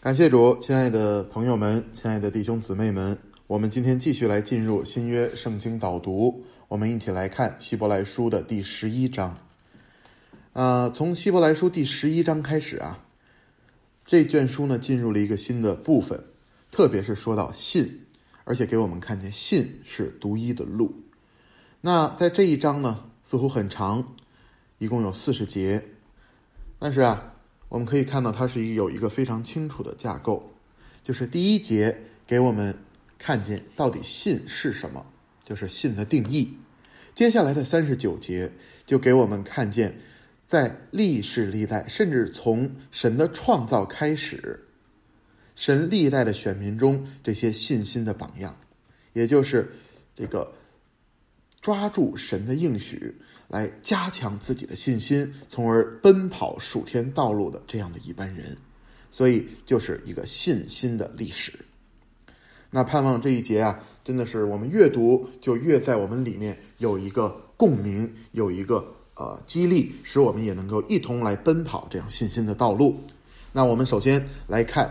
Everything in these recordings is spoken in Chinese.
感谢主，亲爱的朋友们，亲爱的弟兄姊妹们，我们今天继续来进入新约圣经导读，我们一起来看希伯来书的第11章。从希伯来书第11章开始这卷书呢进入了一个新的部分，特别是说到信，而且给我们看见信是独一的路。那在这一章呢似乎很长，一共有40节，但是我们可以看到它是有一个非常清楚的架构，就是第一节给我们看见到底信是什么，就是信的定义。接下来的39节就给我们看见在历世历代，甚至从神的创造开始，神历代的选民中这些信心的榜样，也就是这个抓住神的应许来加强自己的信心，从而奔跑属天道路的这样的一般人。所以就是一个信心的历史。那盼望这一节真的是我们越读就越在我们里面有一个共鸣，有一个激励，使我们也能够一同来奔跑这样信心的道路。那我们首先来看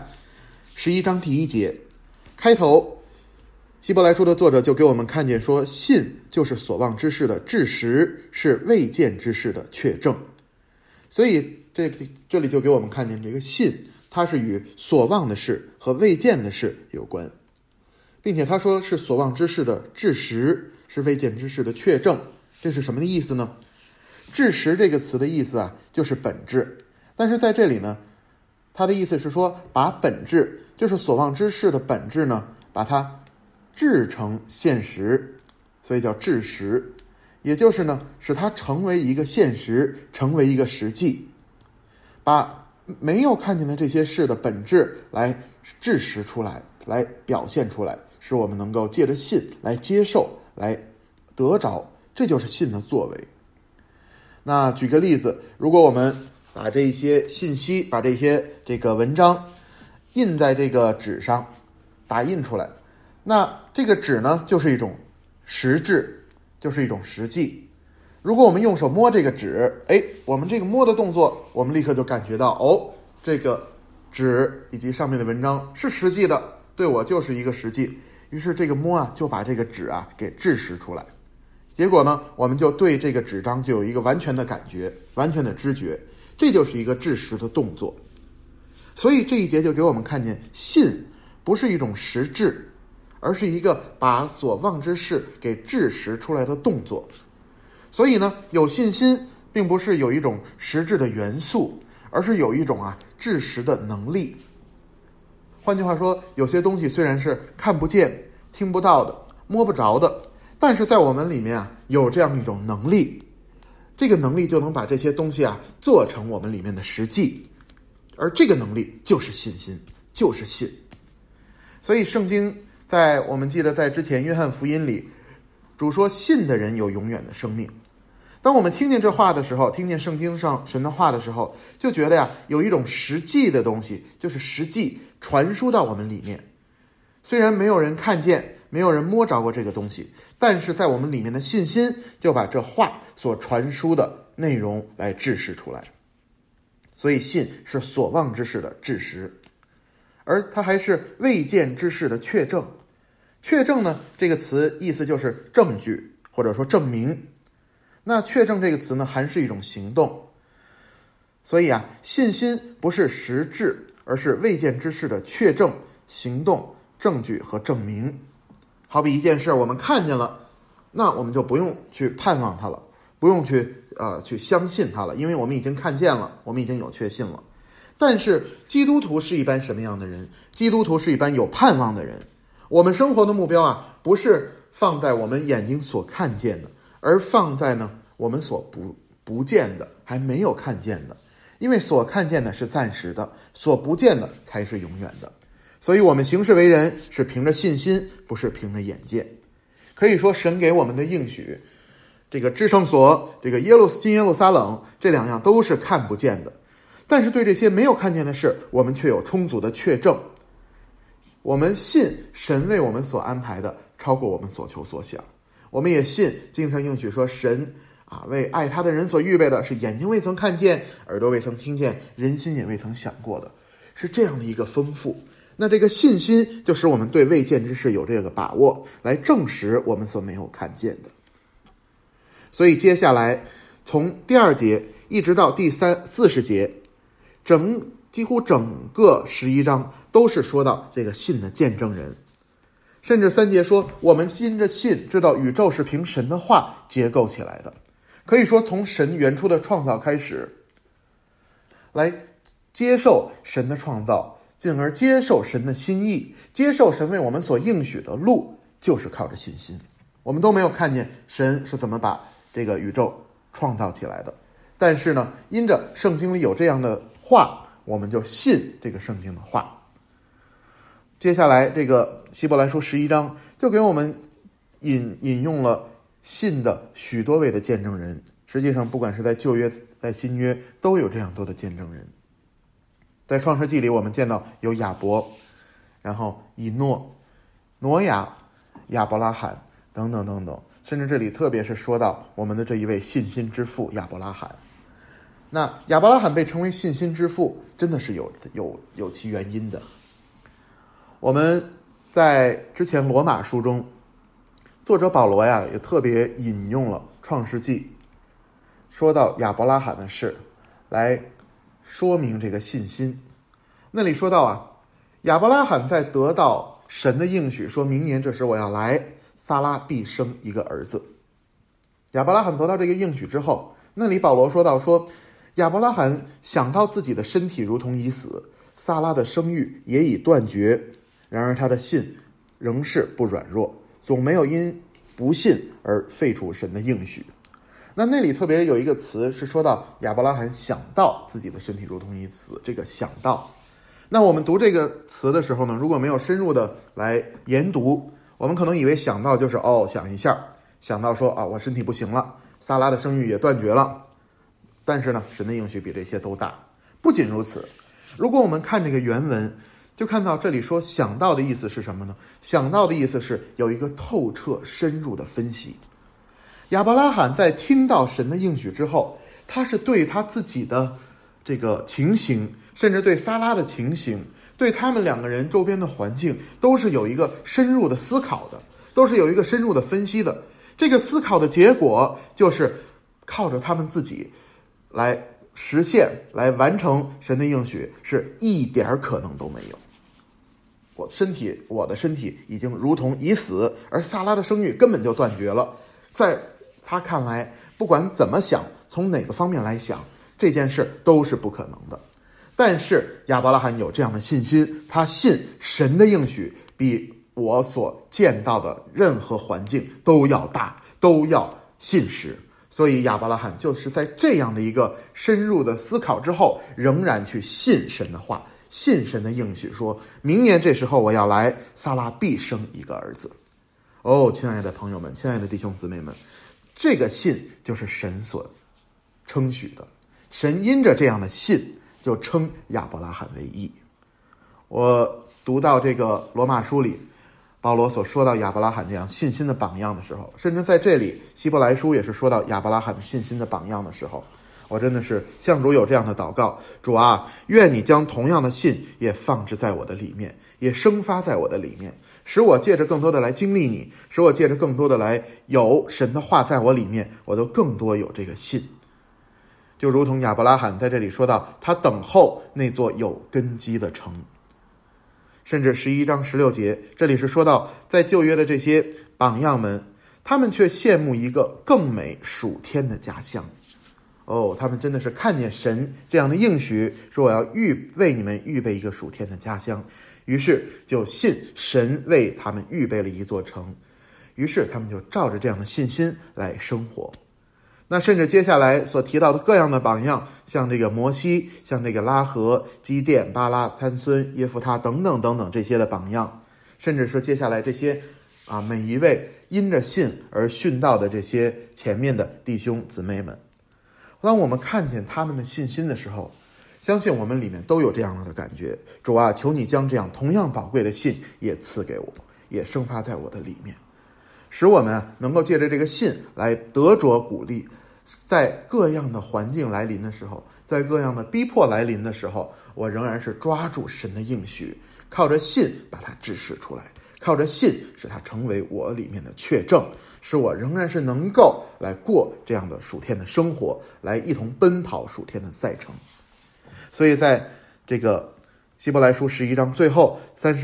11章第1节开头，希伯来书的作者就给我们看见说，信就是所望之事的知识，是未见之事的确证。所以这里就给我们看见这个信，它是与所望的事和未见的事有关，并且他说是所望之事的知识，是未见之事的确证。这是什么的意思呢？知识这个词的意思就是本质，但是在这里呢，它的意思是说把本质，就是所望之事的本质呢，把它制成现实，所以叫知识，也就是呢使它成为一个现实，成为一个实际，把没有看见的这些事的本质来知识出来，来表现出来，使我们能够借着信来接受，来得着，这就是信的作为。那举个例子，如果我们把这些信息，把这些文章印在这个纸上，打印出来，那这个纸呢就是一种实质，就是一种实际。如果我们用手摸这个纸，我们这个摸的动作，我们立刻就感觉到这个纸以及上面的文章是实际的，对我就是一个实际。于是这个摸就把这个纸给制实出来。结果呢，我们就对这个纸张就有一个完全的感觉，完全的知觉，这就是一个制实的动作。所以这一节就给我们看见，信不是一种实质，而是一个把所望之事给制实出来的动作。所以呢，有信心并不是有一种实质的元素，而是有一种制实的能力。换句话说，有些东西虽然是看不见、听不到的、摸不着的，但是在我们里面有这样一种能力，这个能力就能把这些东西做成我们里面的实际，而这个能力就是信心，就是信。所以圣经我们记得在之前约翰福音里，主说信的人有永远的生命。当我们听见这话的时候，听见圣经上神的话的时候，就觉得有一种实际的东西，就是实际传输到我们里面。虽然没有人看见，没有人摸着过这个东西，但是在我们里面的信心就把这话所传输的内容来制实出来。所以信是所望之事的知识，而它还是未见之事的确证。确证呢，这个词意思就是证据，或者说证明。那确证这个词呢，还是一种行动。所以信心不是实质，而是未见之事的确证、行动、证据和证明。好比一件事我们看见了，那我们就不用去盼望它了，不用去相信它了，因为我们已经看见了，我们已经有确信了。但是基督徒是一般什么样的人？基督徒是一般有盼望的人。我们生活的目标不是放在我们眼睛所看见的，而放在呢我们所不见的，还没有看见的。因为所看见的是暂时的，所不见的才是永远的。所以我们行事为人是凭着信心，不是凭着眼见。可以说神给我们的应许，这个至圣所，这个新耶路撒冷，这两样都是看不见的。但是对这些没有看见的事，我们却有充足的确证。我们信神为我们所安排的超过我们所求所想。我们也信经上应许说，神为爱他的人所预备的是眼睛未曾看见，耳朵未曾听见，人心也未曾想过的。 是这样的一个丰富。那这个信心就使我们对未见之事有这个把握，来证实我们所没有看见的。所以接下来从第2节一直到第40节，几乎整个11章都是说到这个信的见证人。甚至3节说，我们因着信知道宇宙是凭神的话结构起来的。可以说从神原初的创造开始，来接受神的创造，进而接受神的心意，接受神为我们所应许的路，就是靠着信心。我们都没有看见神是怎么把这个宇宙创造起来的，但是呢，因着圣经里有这样的话，我们就信这个圣经的话。接下来这个希伯来书11章就给我们引用了信的许多位的见证人。实际上不管是在旧约在新约都有这样多的见证人。在创世纪里我们见到有亚伯，然后以诺、挪亚、亚伯拉罕等等等等，甚至这里特别是说到我们的这一位信心之父亚伯拉罕。那亚伯拉罕被称为信心之父，真的是有其原因的。我们在之前罗马书中，作者保罗也特别引用了创世纪，说到亚伯拉罕的事，来说明这个信心。那里说到亚伯拉罕在得到神的应许，说明年这时我要来，撒拉必生一个儿子。亚伯拉罕得到这个应许之后，那里保罗说到说，亚伯拉罕想到自己的身体如同已死，撒拉的生育也已断绝，然而他的信仍是不软弱，总没有因不信而废除神的应许。那里特别有一个词是说到亚伯拉罕想到自己的身体如同已死，这个想到。那我们读这个词的时候呢，如果没有深入的来研读，我们可能以为想到就是想一下，想到说我身体不行了，撒拉的生育也断绝了。但是呢，神的应许比这些都大。不仅如此，如果我们看这个原文，就看到这里说想到的意思是什么呢？想到的意思是有一个透彻深入的分析。亚伯拉罕在听到神的应许之后，他是对他自己的这个情形，甚至对撒拉的情形，对他们两个人周边的环境，都是有一个深入的思考的，都是有一个深入的分析的。这个思考的结果就是靠着他们自己来实现，来完成神的应许，是一点可能都没有。我的身体已经如同已死，而撒拉的生育根本就断绝了。在他看来，不管怎么想，从哪个方面来想，这件事都是不可能的。但是亚伯拉罕有这样的信心，他信神的应许比我所见到的任何环境都要大，都要信实。所以亚伯拉罕就是在这样的一个深入的思考之后，仍然去信神的话，信神的应许，说明年这时候我要来，撒拉必生一个儿子。亲爱的朋友们，亲爱的弟兄姊妹们，这个信就是神所称许的，神因着这样的信就称亚伯拉罕为义。我读到这个罗马书里保罗所说到亚伯拉罕这样信心的榜样的时候，甚至在这里希伯来书也是说到亚伯拉罕信心的榜样的时候，我真的是向主有这样的祷告，主啊，愿你将同样的信也放置在我的里面，也生发在我的里面，使我借着更多的来经历你，使我借着更多的来有神的话在我里面，我都更多有这个信。就如同亚伯拉罕在这里说到，他等候那座有根基的城。甚至11章16节，这里是说到在旧约的这些榜样们，他们却羡慕一个更美属天的家乡。他们真的是看见神这样的应许，说我要为你们预备一个属天的家乡，于是就信神为他们预备了一座城，于是他们就照着这样的信心来生活。那甚至接下来所提到的各样的榜样，像这个摩西，像这个拉合、基甸、巴拉、参孙、耶弗他等等等等这些的榜样，甚至说接下来这些每一位因着信而殉道的这些前面的弟兄姊妹们，当我们看见他们的信心的时候，相信我们里面都有这样的感觉，主啊，求你将这样同样宝贵的信也赐给我，也生发在我的里面，使我们能够借着这个信来得着鼓励， 在各样的环境来临的时候，在各样的逼迫来临的时候，我仍然是抓住神的应许，靠着信把它制式出来，靠着信使它成为我里面的确证，使我仍然是能够来过这样的属天的生活，来一同奔跑属天的赛程。所以在这个希伯来书11章最后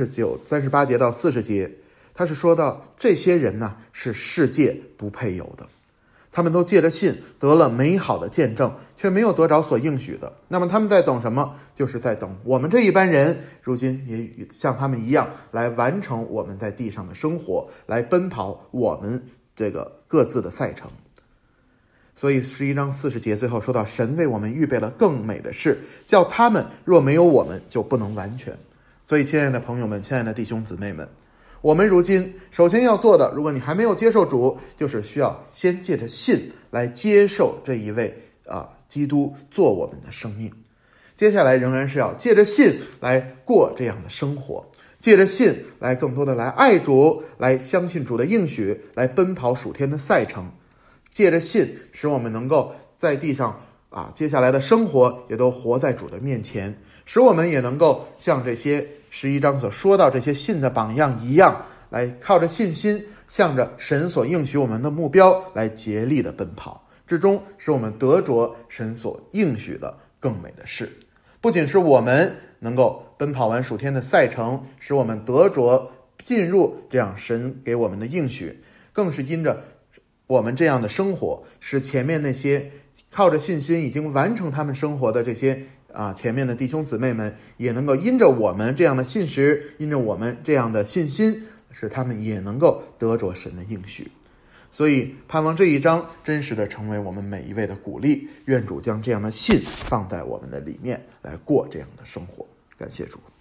38节到40节，他是说到这些人呢，是世界不配有的，他们都借着信得了美好的见证，却没有得着所应许的。那么他们在等什么？就是在等我们这一般人如今也像他们一样，来完成我们在地上的生活，来奔跑我们这个各自的赛程。所以11章40节最后说到，神为我们预备了更美的事，叫他们若没有我们，就不能完全。所以亲爱的朋友们，亲爱的弟兄姊妹们，我们如今首先要做的，如果你还没有接受主，就是需要先借着信来接受这一位基督做我们的生命。接下来仍然是要借着信来过这样的生活，借着信来更多的来爱主，来相信主的应许，来奔跑属天的赛程。借着信使我们能够在地上接下来的生活也都活在主的面前，使我们也能够像这些11章所说到这些信的榜样一样，来靠着信心向着神所应许我们的目标来竭力的奔跑，至终使我们得着神所应许的更美的事。不仅是我们能够奔跑完属天的赛程，使我们得着进入这样神给我们的应许，更是因着我们这样的生活，使前面那些靠着信心已经完成他们生活的这些前面的弟兄姊妹们，也能够因着我们这样的信实，因着我们这样的信心，使他们也能够得着神的应许。所以盼望这一章真实的成为我们每一位的鼓励，愿主将这样的信放在我们的里面，来过这样的生活。感谢主。